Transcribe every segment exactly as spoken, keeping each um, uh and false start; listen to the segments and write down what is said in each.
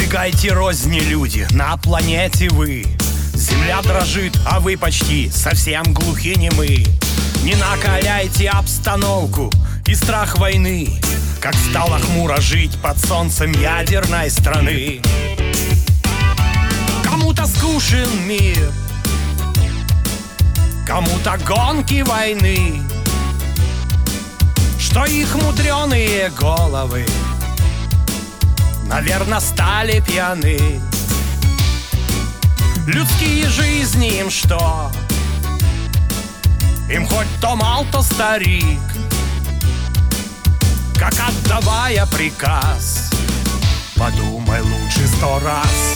Убегайте, розни, люди, на планете вы. Земля дрожит, а вы почти совсем глухи немы. Не накаляйте обстановку и страх войны, как стало хмуро жить под солнцем ядерной страны. Кому-то скучен мир, кому-то гонки войны, что их мудреные головы, наверно, стали пьяны. Людские жизни им что? Им хоть то мал, то старик, как отдавая приказ, подумай лучше сто раз.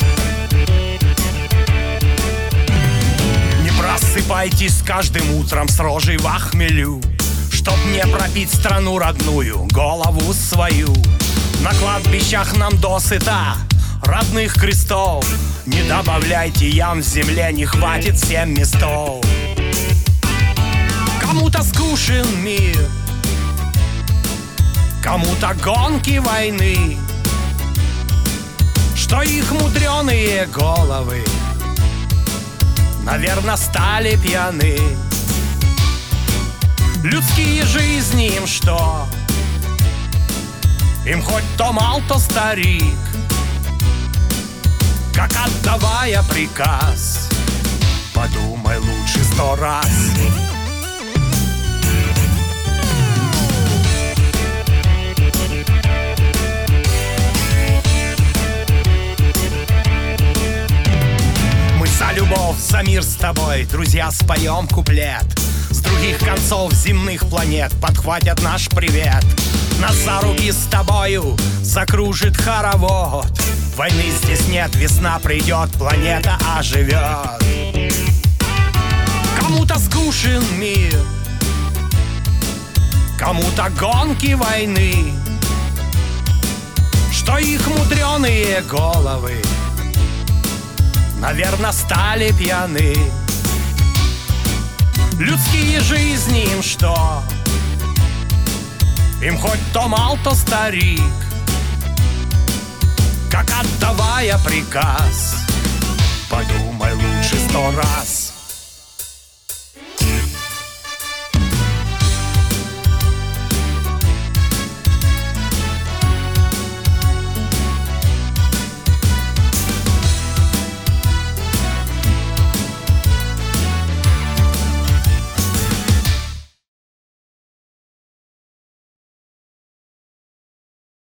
Не просыпайтесь каждым утром с рожей в хмелю, чтоб не пропить страну родную, голову свою. На кладбищах нам досыта родных крестов, не добавляйте ям в земле, не хватит всем местов. Кому-то скучен мир, кому-то гонки войны, что их мудреные головы, наверно, стали пьяны. Людские жизни им что? Им хоть то мал, то старик, как отдавая приказ, подумай лучше сто раз. Мы за любовь, за мир с тобой, друзья, споем куплет. С других концов земных планет подхватят наш привет. Нас за руки с тобою закружит хоровод. Войны здесь нет, весна придет, планета оживет. Кому-то скучен мир, кому-то гонки войны, что их мудреные головы, наверно, стали пьяны. Людские жизни им что? Им хоть то мал, то старик, как отдавая приказ, подумай лучше сто раз.